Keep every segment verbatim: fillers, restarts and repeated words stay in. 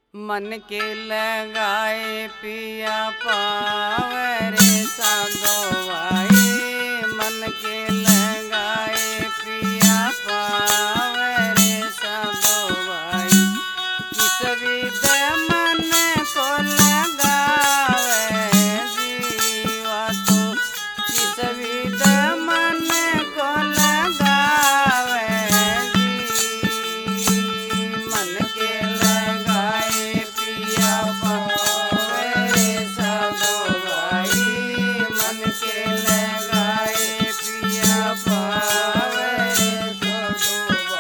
मन के लगाए पिया पावरे साधो भाई। मन के लगाए पिया पावरे साधो भाई। किस विध मन को लगावे जीवा तो किस विध मन को लगावे जी। मन के लगाए पिया पावरे साधो भाई। मन के लगाए पिया पावरे साधो भाई।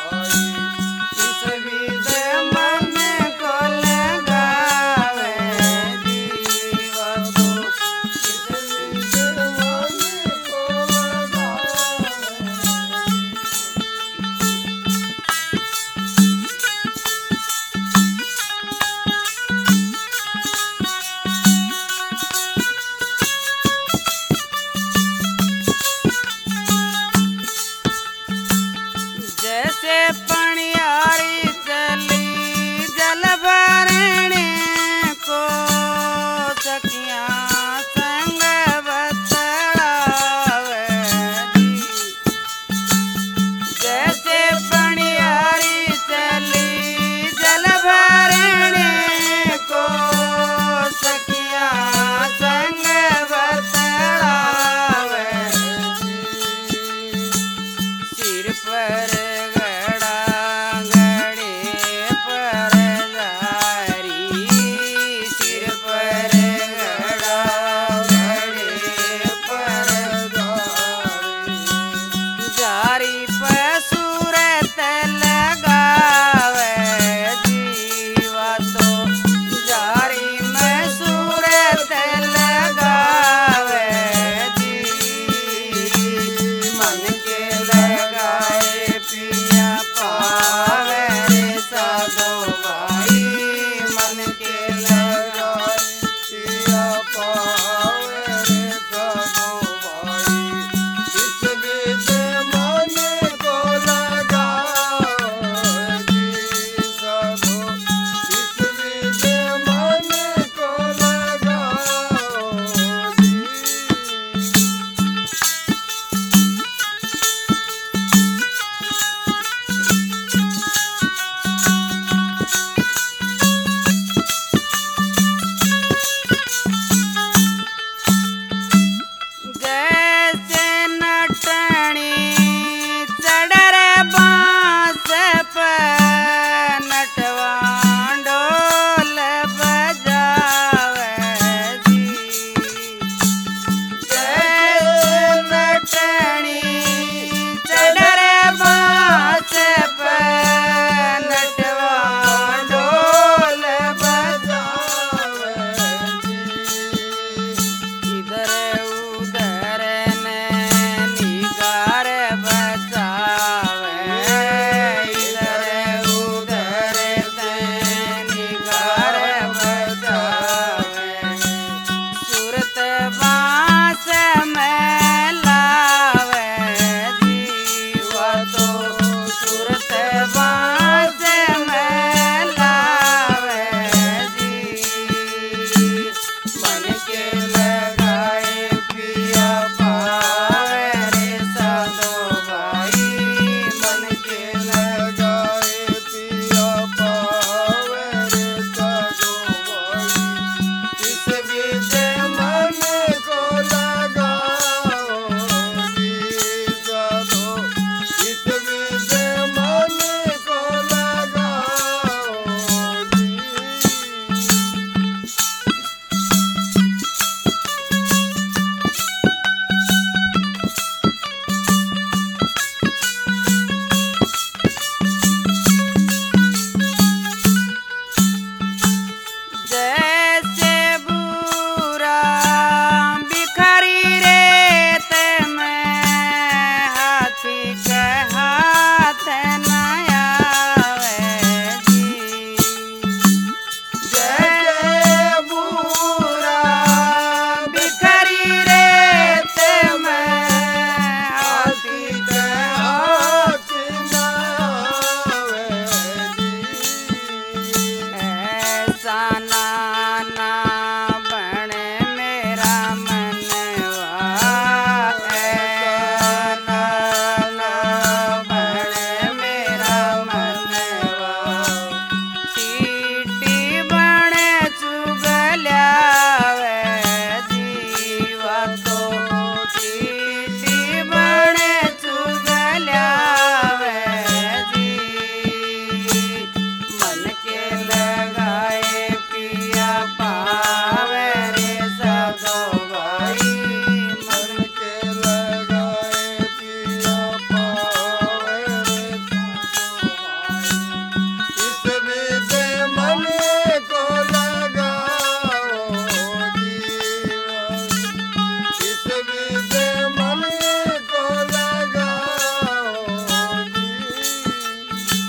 ऐसा ना बने मेरा मनवा, ऐसा ना बने मेरा मनवा। चीटी बने चुगल्या वे जीवा तो, चीटी बने चुगल्या वे जी। मन के लगाए पिया पावे रे सदो भाई, मन के लगाए पिया पावे रे सदो भाई। इस विदे मन को लगाओ जीवन, इस विदे मन को लगाओ जी।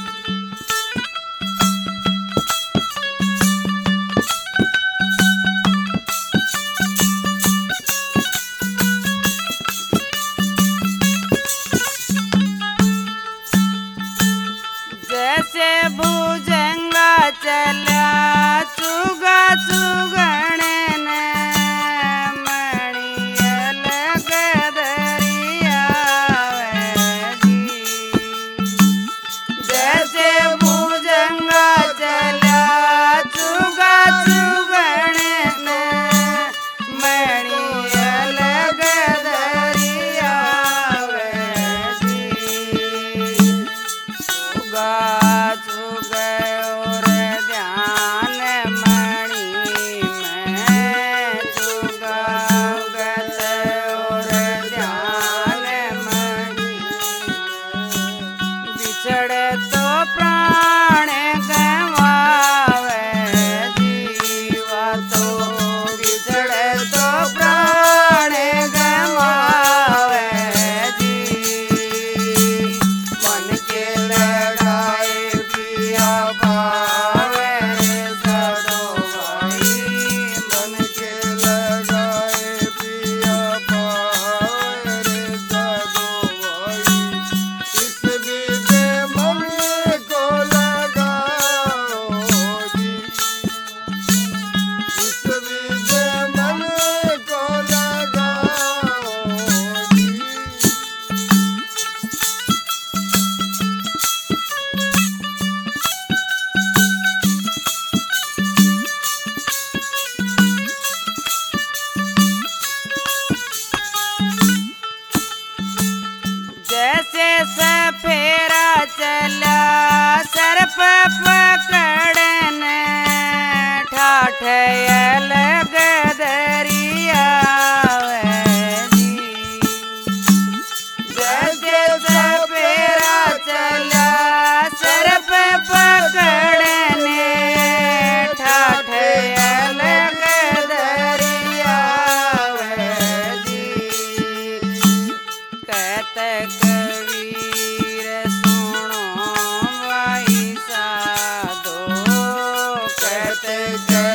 जैसे भुजंगा चला चुगा चुगणे ने मणियल गदरिया वे जी। जैसे भुजंगा चला चुगा चुगणे ने मणियल गदरिया वे जी। चुगा चुगयो रे ध्यान मणि में, चुगा गयो रे ध्यान मणि। बिछड़े तो प्राण गवावे जीवा तो, बिछड़े तो प्राण गवावे जी। मन के लगाए पिया पावे रे सदो भाई, मन के लगाए पिया पावे रे सदो भाई। इस विदे मन को लगाओ जी, इस विदे मन को लगाओ जी। जैसे सफेरा चला सर्प पकड़न, ठाठयल गदरिया वे जी। जैसे सफेरा चला सर्प पकड़न, ठाठयल गदरिया वे जी। कहत कबीर सुनो भाई साधो, कहत